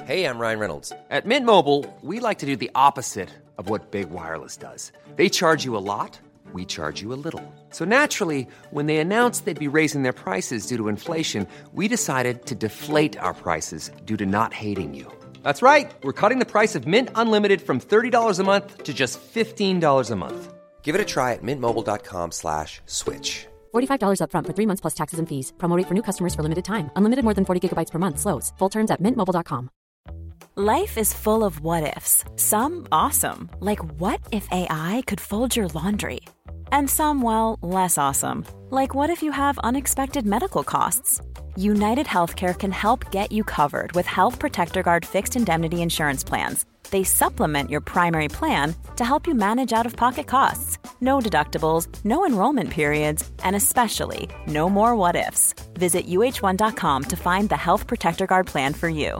Hey, I'm Ryan Reynolds. At Mint Mobile, we like to do the opposite of what Big Wireless does. They charge you a lot, we charge you a little. So naturally, when they announced they'd be raising their prices due to inflation, we decided to deflate our prices due to not hating you. That's right. We're cutting the price of Mint Unlimited from $30 a month to just $15 a month. Give it a try at mintmobile.com/switch. $45 up front for 3 months plus taxes and fees. Promo rate for new customers for limited time. Unlimited more than 40 gigabytes per month. Slows full terms at mintmobile.com. Life is full of what-ifs. Some awesome, like what if AI could fold your laundry? And some, well, less awesome, like what if you have unexpected medical costs? United Healthcare can help get you covered with Health Protector Guard fixed indemnity insurance plans. They supplement your primary plan to help you manage out-of-pocket costs. No deductibles, no enrollment periods, and especially no more what-ifs. Visit uh1.com to find the Health Protector Guard plan for you.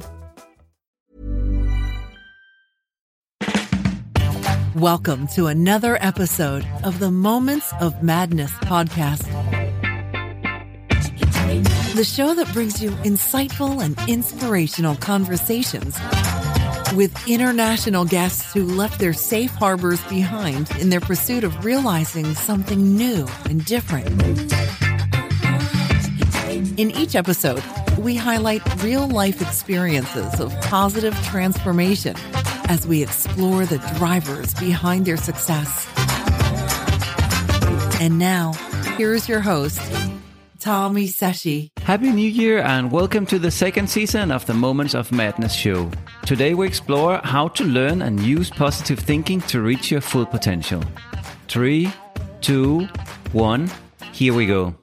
Welcome to another episode of the Moments of Madness podcast. The show that brings you insightful and inspirational conversations with international guests who left their safe harbors behind in their pursuit of realizing something new and different. In each episode, we highlight real-life experiences of positive transformation as we explore the drivers behind their success. And now, here's your host, Tommy Seshi. Happy New Year and welcome to the second season of the Moments of Madness show. Today we explore how to learn and use positive thinking to reach your full potential. 3, 2, 1, here we go.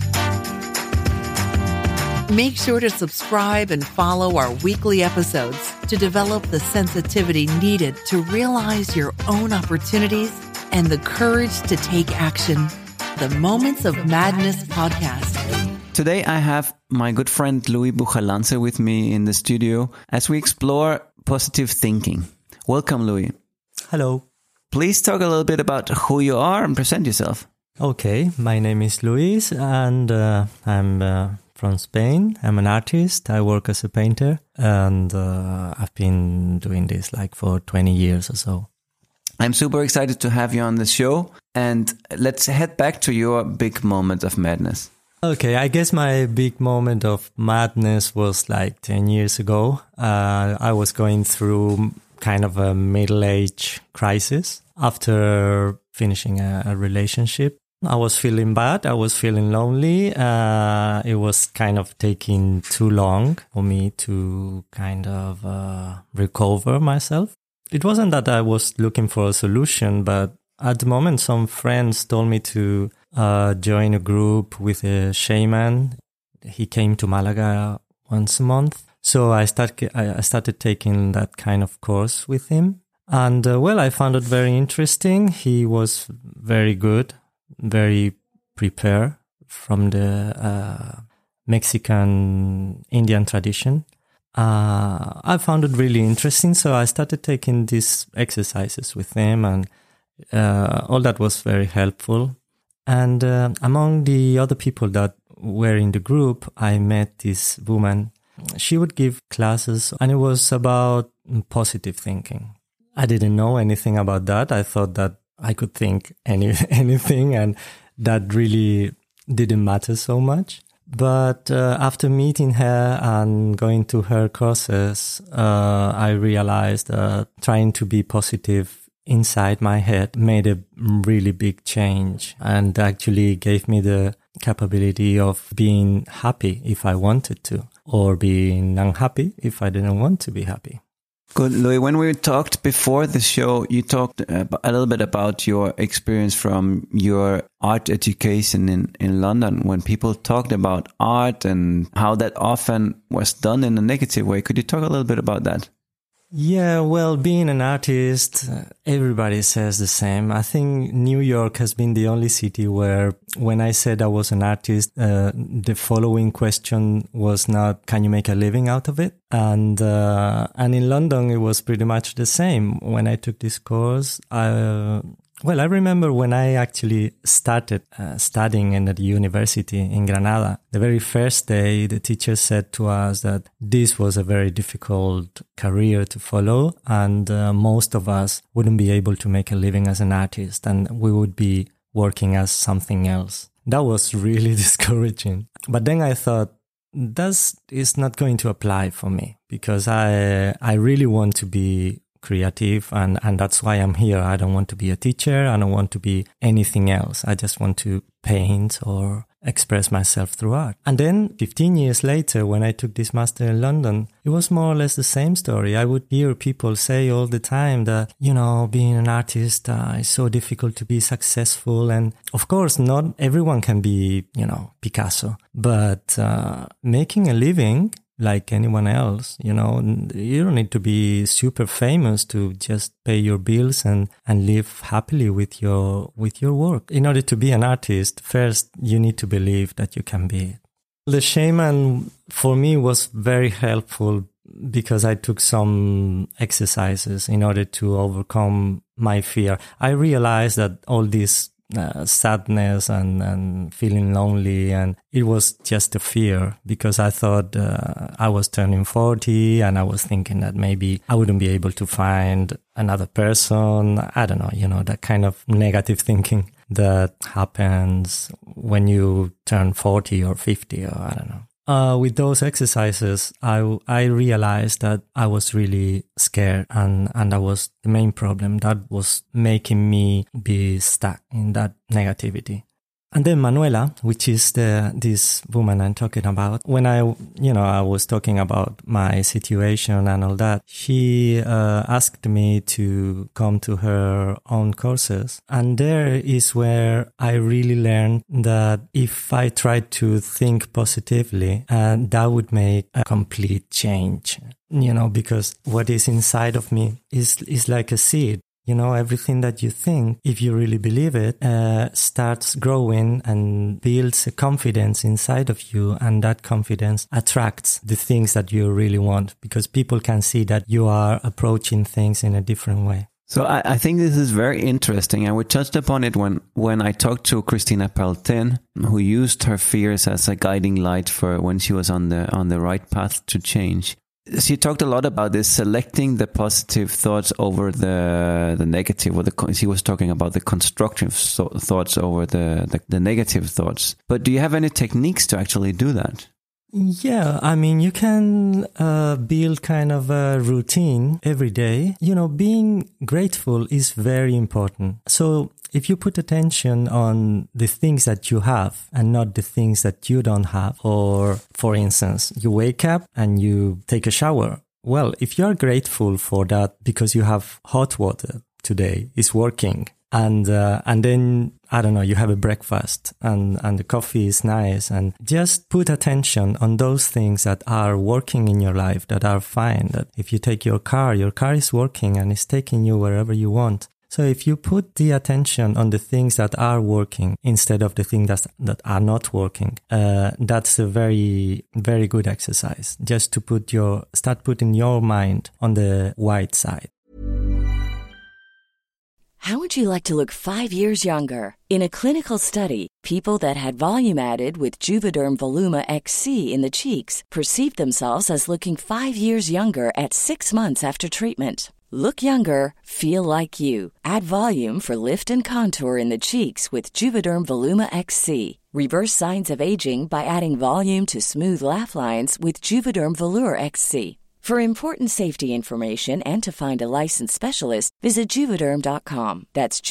Make sure to subscribe and follow our weekly episodes to develop the sensitivity needed to realize your own opportunities and the courage to take action. The Moments of Madness podcast. Today I have my good friend Louis Bujalance with me in the studio as we explore positive thinking. Welcome, Louis. Hello. Please talk a little bit about who you are and present yourself. Okay, my name is Luis and I'm from Spain. I'm an artist. I work as a painter and I've been doing this like for 20 years or so. I'm super excited to have you on the show and let's head back to your big moment of madness. Okay, I guess my big moment of madness was like 10 years ago. I was going through kind of a middle-age crisis after finishing a relationship. I was feeling bad. I was feeling lonely. It was kind of taking too long for me to kind of recover myself. It wasn't that I was looking for a solution, but at the moment, some friends told me to join a group with a shaman. He came to Malaga once a month. So I started taking that kind of course with him. And well, I found it very interesting. He was very good, very prepared from the Mexican Indian tradition. I found it really interesting. So I started taking these exercises with him and all that was very helpful. And among the other people that were in the group, I met this woman. She would give classes and it was about positive thinking. I didn't know anything about that. I thought that I could think anything and that really didn't matter so much. But after meeting her and going to her courses, I realized that trying to be positive inside my head made a really big change and actually gave me the capability of being happy if I wanted to, or being unhappy if I didn't want to be happy. Good, Louis. When we talked before the show, you talked a little bit about your experience from your art education in London. When people talked about art and how that often was done in a negative way, could you talk a little bit about that? Yeah, well, being an artist, everybody says the same. I think New York has been the only city where when I said I was an artist, the following question was not, can you make a living out of it? And in London, it was pretty much the same. When I took this course, Well, I remember when I actually started studying in the university in Granada, the very first day, the teacher said to us that this was a very difficult career to follow, and most of us wouldn't be able to make a living as an artist, and we would be working as something else. That was really discouraging. But then I thought, that is not going to apply for me, because I really want to be creative, and that's why I'm here. I don't want to be a teacher. I don't want to be anything else. I just want to paint or express myself through art. And then 15 years later, when I took this master in London, it was more or less the same story. I would hear people say all the time that, being an artist is so difficult to be successful. And of course, not everyone can be, Picasso, but making a living like anyone else, you don't need to be super famous to just pay your bills and live happily with your work. In order to be an artist, first you need to believe that you can be it. The shaman for me was very helpful because I took some exercises in order to overcome my fear. I realized that all this sadness and feeling lonely, and it was just a fear, because I thought I was turning 40 and I was thinking that maybe I wouldn't be able to find another person. I don't know, that kind of negative thinking that happens when you turn 40 or 50 or I don't know. With those exercises, I realized that I was really scared, and that was the main problem that was making me be stuck in that negativity. And then Manuela, which is this woman I'm talking about, when I was talking about my situation and all that, she asked me to come to her own courses. And there is where I really learned that if I tried to think positively, that would make a complete change, because what is inside of me is like a seed. Everything that you think, if you really believe it, starts growing and builds a confidence inside of you. And that confidence attracts the things that you really want, because people can see that you are approaching things in a different way. So I think this is very interesting. And we touched upon it when I talked to Christina Peltin, who used her fears as a guiding light for when she was on the right path to change. She talked a lot about this, selecting the positive thoughts over the negative, she was talking about the constructive thoughts over the negative thoughts. But do you have any techniques to actually do that? Yeah, you can build kind of a routine every day. Being grateful is very important. So if you put attention on the things that you have and not the things that you don't have, or for instance, you wake up and you take a shower. Well, if you are grateful for that because you have hot water today, it's working. And then, I don't know, you have a breakfast and the coffee is nice, and just put attention on those things that are working in your life, that are fine. That if you take your car is working and it's taking you wherever you want. So if you put the attention on the things that are working instead of the things that are not working, that's a very, very good exercise. Just to start putting your mind on the white side. How would you like to look 5 years younger? In a clinical study, people that had volume added with Juvederm Voluma XC in the cheeks perceived themselves as looking 5 years younger at 6 months after treatment. Look younger, feel like you. Add volume for lift and contour in the cheeks with Juvederm Voluma XC. Reverse signs of aging by adding volume to smooth laugh lines with Juvederm Volure XC. For important safety information and to find a licensed specialist, visit Juvederm.com. That's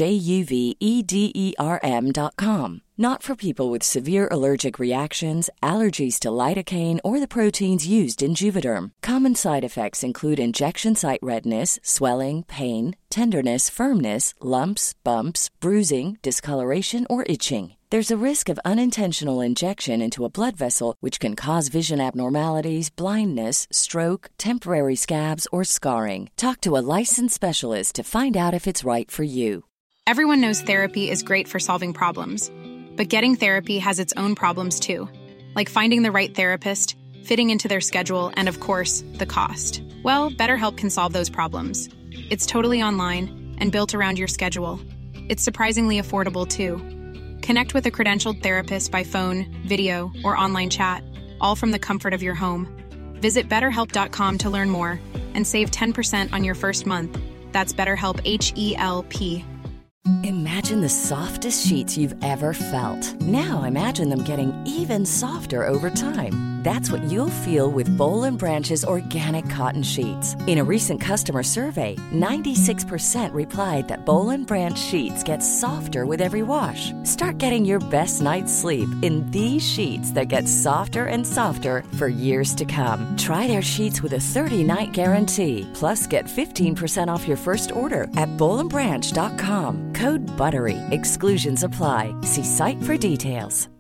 JUVEDERM.com. Not for people with severe allergic reactions, allergies to lidocaine, or the proteins used in Juvederm. Common side effects include injection site redness, swelling, pain, tenderness, firmness, lumps, bumps, bruising, discoloration, or itching. There's a risk of unintentional injection into a blood vessel, which can cause vision abnormalities, blindness, stroke, temporary scabs, or scarring. Talk to a licensed specialist to find out if it's right for you. Everyone knows therapy is great for solving problems. But getting therapy has its own problems too, like finding the right therapist, fitting into their schedule, and of course, the cost. Well, BetterHelp can solve those problems. It's totally online and built around your schedule. It's surprisingly affordable too. Connect with a credentialed therapist by phone, video, or online chat, all from the comfort of your home. Visit BetterHelp.com to learn more and save 10% on your first month. That's BetterHelp, H-E-L-P. Imagine the softest sheets you've ever felt. Now imagine them getting even softer over time. That's what you'll feel with Boll & Branch's organic cotton sheets. In a recent customer survey, 96% replied that Boll & Branch sheets get softer with every wash. Start getting your best night's sleep in these sheets that get softer and softer for years to come. Try their sheets with a 30-night guarantee. Plus, get 15% off your first order at bollandbranch.com. Code BUTTERY. Exclusions apply. See site for details.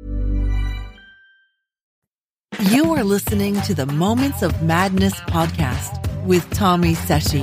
You are listening to the Moments of Madness podcast with Tommy Seshi.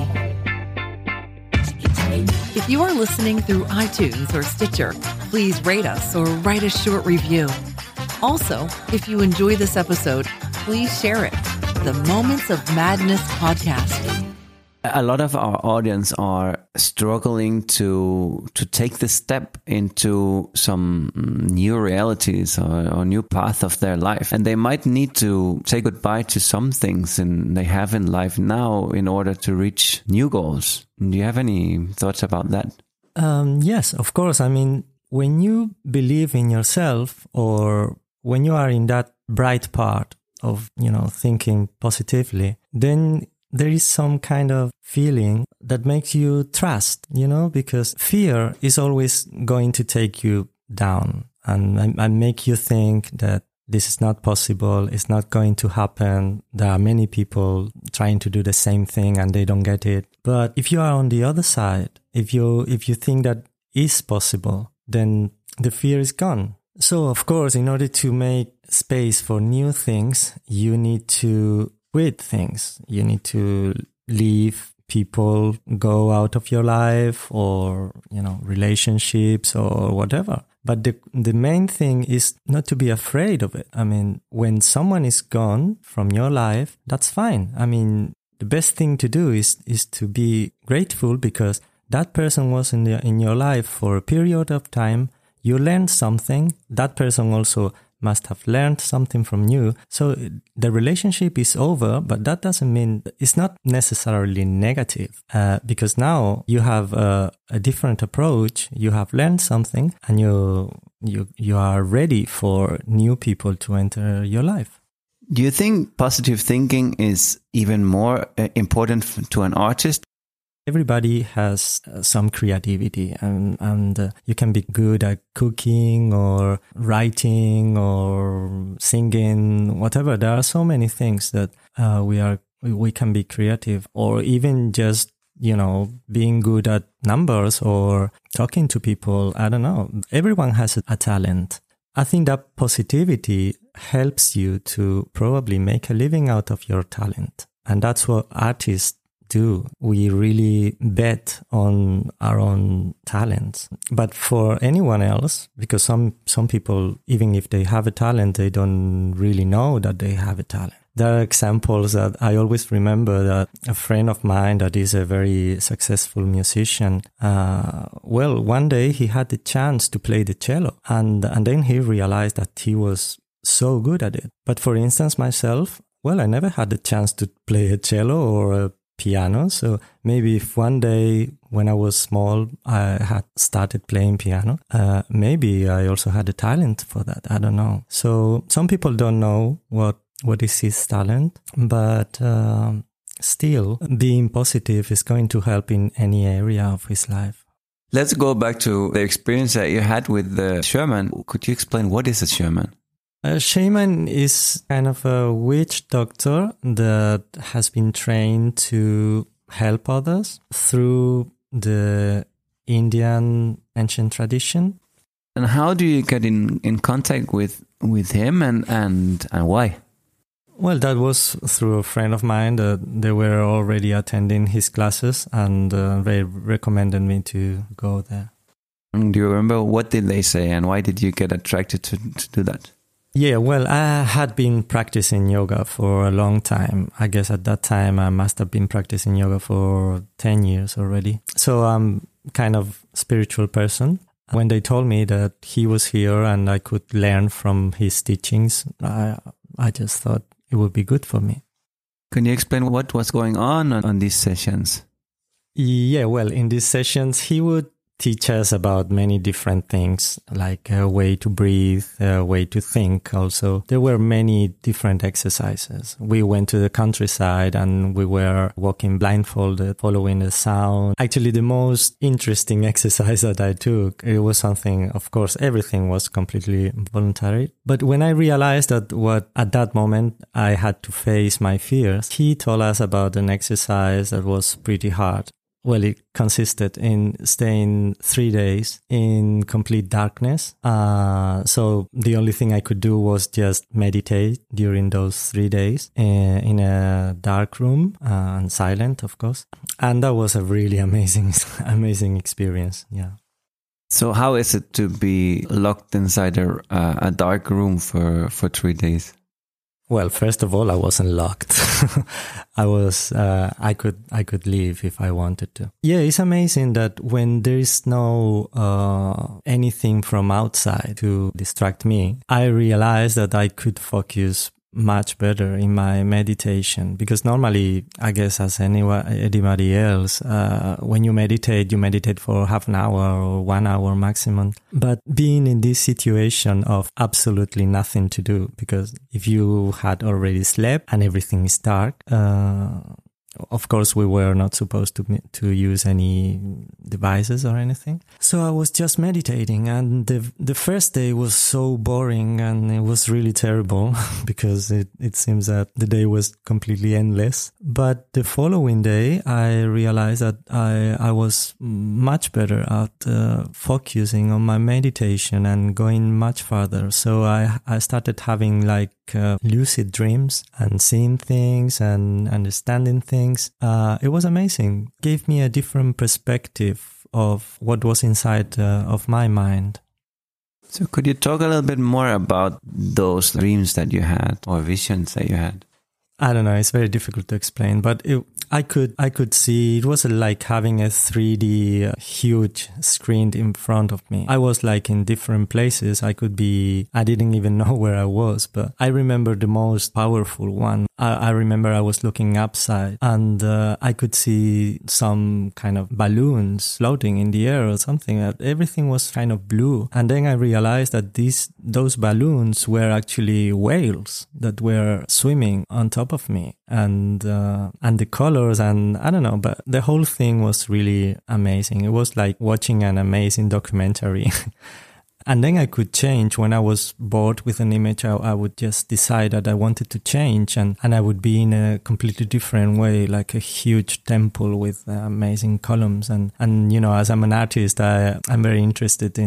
If you are listening through iTunes or Stitcher, please rate us or write a short review. Also, if you enjoy this episode, please share it. The Moments of Madness podcast. A lot of our audience are struggling to take the step into some new realities or new path of their life. And they might need to say goodbye to some things they have in life now in order to reach new goals. Do you have any thoughts about that? Yes, of course. I mean, when you believe in yourself or when you are in that bright part of, thinking positively, then there is some kind of feeling that makes you trust, because fear is always going to take you down and make you think that this is not possible, it's not going to happen. There are many people trying to do the same thing and they don't get it. But if you are on the other side, if you think that is possible, then the fear is gone. So, of course, in order to make space for new things, you need to quit things. You need to leave people, go out of your life or, relationships or whatever. But the main thing is not to be afraid of it. I mean, when someone is gone from your life, that's fine. I mean, the best thing to do is to be grateful because that person was in your life for a period of time. You learned something. That person also must have learned something from you. So the relationship is over, but that doesn't mean it's not necessarily negative because now you have a different approach. You have learned something and you are ready for new people to enter your life. Do you think positive thinking is even more important to an artist? Everybody has some creativity and you can be good at cooking or writing or singing, whatever. There are so many things that we can be creative or even just, being good at numbers or talking to people. I don't know. Everyone has a talent. I think that positivity helps you to probably make a living out of your talent. And that's what artists do. We really bet on our own talents. But for anyone else, because some people, even if they have a talent, they don't really know that they have a talent. There are examples that I always remember that a friend of mine that is a very successful musician, one day he had the chance to play the cello and then he realized that he was so good at it. But for instance, myself, I never had the chance to play a cello or a piano. So maybe if one day when I was small, I had started playing piano, maybe I also had a talent for that. I don't know. So some people don't know what is his talent, but still being positive is going to help in any area of his life. Let's go back to the experience that you had with the shaman. Could you explain what is a shaman? A shaman is kind of a witch doctor that has been trained to help others through the Indian ancient tradition. And how do you get in contact with him and why? Well, that was through a friend of mine that they were already attending his classes and they recommended me to go there. Do you remember what did they say and why did you get attracted to do that? Yeah, well, I had been practicing yoga for a long time. I guess at that time I must have been practicing yoga for 10 years already. So kind of spiritual person. When they told me that he was here and I could learn from his teachings, I just thought it would be good for me. Can you explain what was going on these sessions? Yeah, well, in these sessions, he would teach us about many different things, like a way to breathe, a way to think also. There were many different exercises. We went to the countryside and we were walking blindfolded, following the sound. Actually, the most interesting exercise that I took, it was something, of course, everything was completely voluntary. But when I realized that at that moment I had to face my fears, he told us about an exercise that was pretty hard. Well, it consisted in staying 3 days in complete darkness. So the only thing I could do was just meditate during those 3 days in a dark room and silent, of course. And that was a really amazing experience. Yeah. So how is it to be locked inside a dark room for 3 days? Well, first of all, I wasn't locked. I could leave if I wanted to. Yeah, it's amazing that when there is no anything from outside to distract me, I realized that I could focus much better in my meditation, because normally, I guess as anybody else, when you meditate for half an hour or 1 hour maximum. But being in this situation of absolutely nothing to do, because if you had already slept and everything is dark, of course, we were not supposed to use any devices or anything. So I was just meditating, and the first day was so boring and it was really terrible because it seems that the day was completely endless. But the following day, I realized that I was much better at focusing on my meditation and going much farther. So I started having like lucid dreams and seeing things and understanding things. It was amazing. Gave me a different perspective of what was inside of my mind. So could you talk a little bit more about those dreams that you had or visions that you had? I don't know. It's very difficult to explain, but I could see it was like having a 3D huge screen in front of me. I was like in different places. I didn't even know where I was, but I remember the most powerful one. I remember I was looking upside and I could see some kind of balloons floating in the air or something. Everything was kind of blue. And then I realized that those balloons were actually whales that were swimming on top of me. And the colors, and I don't know, but the whole thing was really amazing. It was like watching an amazing documentary. And then I could change. When I was bored with an image, I would just decide that I wanted to change, and I would be in a completely different way, like a huge temple with amazing columns. And you know, as I'm an artist, I'm very interested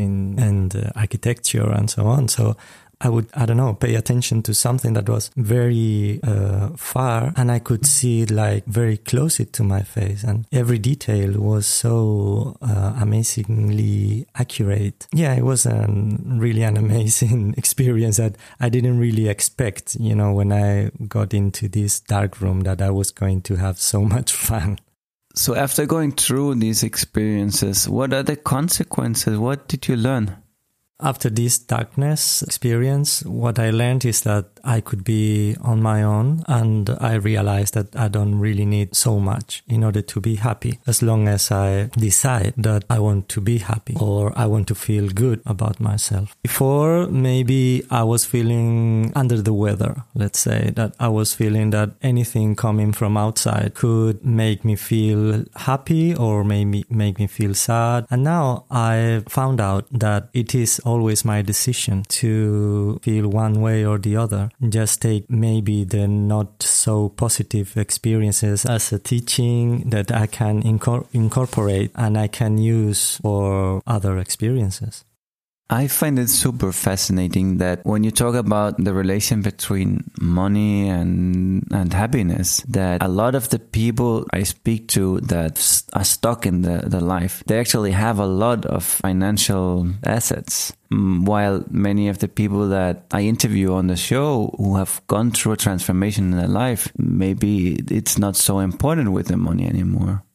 in architecture and so on. So I would, pay attention to something that was very far, and I could see it like very close to my face, and every detail was so amazingly accurate. Yeah, it was really an amazing experience that I didn't really expect, you know, when I got into this dark room, that I was going to have so much fun. So after going through these experiences, what are the consequences? What did you learn? After this darkness experience, what I learned is that I could be on my own, and I realized that I don't really need so much in order to be happy, as long as I decide that I want to be happy or I want to feel good about myself. Before, maybe I was feeling under the weather, let's say, that I was feeling that anything coming from outside could make me feel happy or maybe make me feel sad. And now I found out that it is always my decision to feel one way or the other. Just take maybe the not so positive experiences as a teaching that I can incorporate and I can use for other experiences. I find it super fascinating that when you talk about the relation between money and happiness, that a lot of the people I speak to that are stuck in the life, they actually have a lot of financial assets. While many of the people that I interview on the show who have gone through a transformation in their life, maybe it's not so important with the money anymore.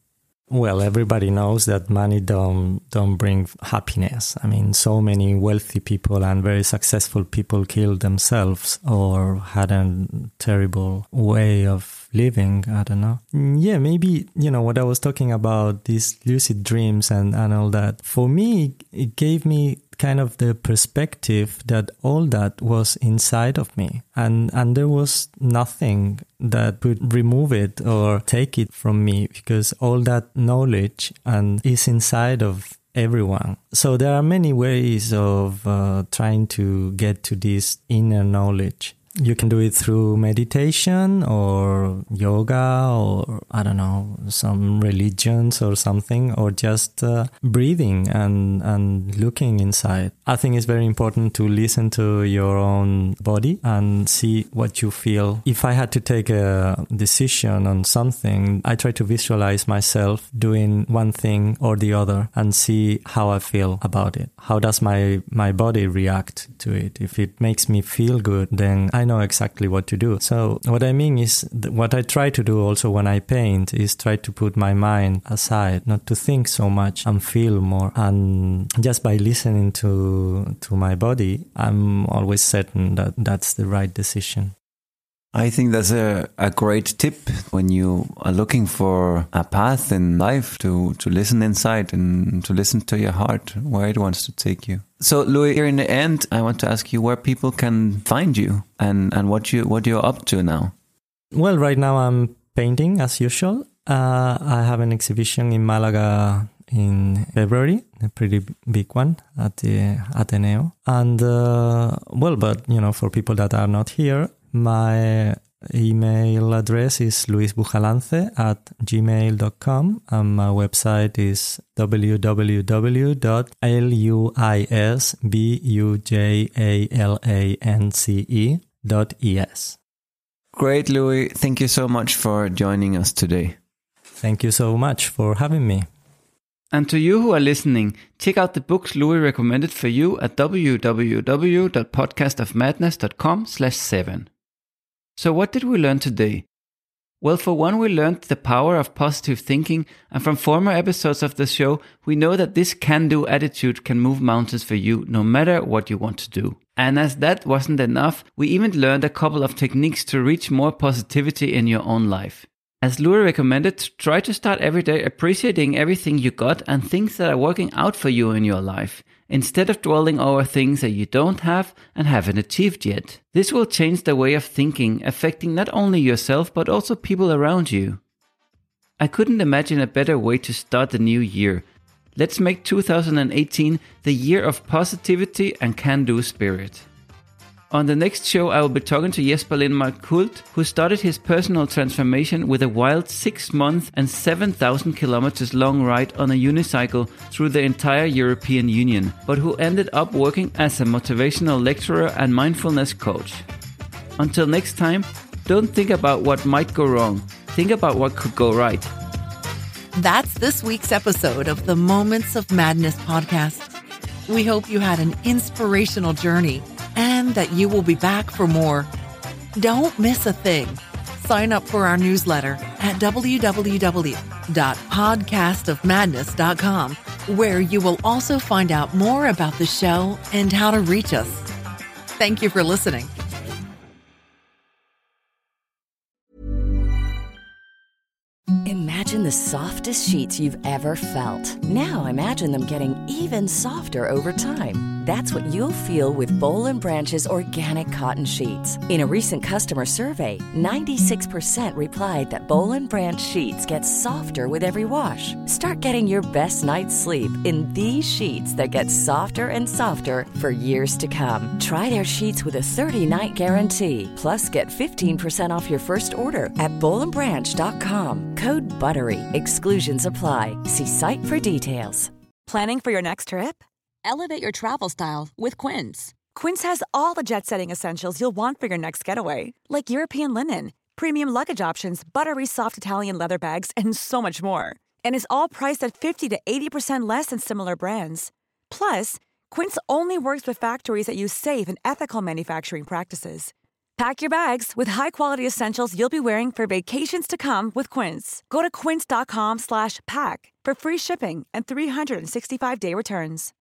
Well, everybody knows that money don't bring happiness. I mean, so many wealthy people and very successful people killed themselves or had a terrible way of living. I don't know. Yeah, maybe, what I was talking about, these lucid dreams and all that. For me, it gave me kind of the perspective that all that was inside of me, and there was nothing that could remove it or take it from me, because all that knowledge is inside of everyone. So there are many ways of trying to get to this inner knowledge. You can do it through meditation or yoga or, I don't know, some religions or something, or just breathing and looking inside. I think it's very important to listen to your own body and see what you feel. If I had to take a decision on something, I try to visualize myself doing one thing or the other and see how I feel about it. How does my body react to it? If it makes me feel good, then I know exactly what to do. So what I mean is, what I try to do also when I paint is try to put my mind aside, not to think so much and feel more. And just by listening to my body, I'm always certain that that's the right decision. I think that's a great tip when you are looking for a path in life, to listen inside and to listen to your heart, where it wants to take you. So, Louis, here in the end, I want to ask you where people can find you and what you're up to now. Well, right now I'm painting as usual. I have an exhibition in Malaga in February, a pretty big one at the Ateneo. And, for people that are not here, my email address is luisbujalance@gmail.com, and my website is www.luisbujalance.es. Great, Louis. Thank you so much for joining us today. Thank you so much for having me. And to you who are listening, check out the books Louis recommended for you at www.podcastofmadness.com/7. So what did we learn today? Well, for one, we learned the power of positive thinking, and from former episodes of the show, we know that this can-do attitude can move mountains for you no matter what you want to do. And as that wasn't enough, we even learned a couple of techniques to reach more positivity in your own life. As Louis recommended, try to start every day appreciating everything you got and things that are working out for you in your life, instead of dwelling over things that you don't have and haven't achieved yet. This will change the way of thinking, affecting not only yourself but also people around you. I couldn't imagine a better way to start the new year. Let's make 2018 the year of positivity and can-do spirit. On the next show, I will be talking to Jesper Lindmark Hult, who started his personal transformation with a wild 6-month and 7,000 kilometers long ride on a unicycle through the entire European Union, but who ended up working as a motivational lecturer and mindfulness coach. Until next time, don't think about what might go wrong. Think about what could go right. That's this week's episode of the Moments of Madness podcast. We hope you had an inspirational journey and that you will be back for more. Don't miss a thing. Sign up for our newsletter at www.podcastofmadness.com, where you will also find out more about the show and how to reach us. Thank you for listening. Imagine the softest sheets you've ever felt. Now imagine them getting even softer over time. That's what you'll feel with Boll & Branch's organic cotton sheets. In a recent customer survey, 96% replied that Boll & Branch sheets get softer with every wash. Start getting your best night's sleep in these sheets that get softer and softer for years to come. Try their sheets with a 30-night guarantee. Plus, get 15% off your first order at bollandbranch.com. Code BUTTERY. Exclusions apply. See site for details. Planning for your next trip? Elevate your travel style with Quince. Quince has all the jet-setting essentials you'll want for your next getaway, like European linen, premium luggage options, buttery soft Italian leather bags, and so much more. And is all priced at 50 to 80% less than similar brands. Plus, Quince only works with factories that use safe and ethical manufacturing practices. Pack your bags with high-quality essentials you'll be wearing for vacations to come with Quince. Go to quince.com/pack for free shipping and 365-day returns.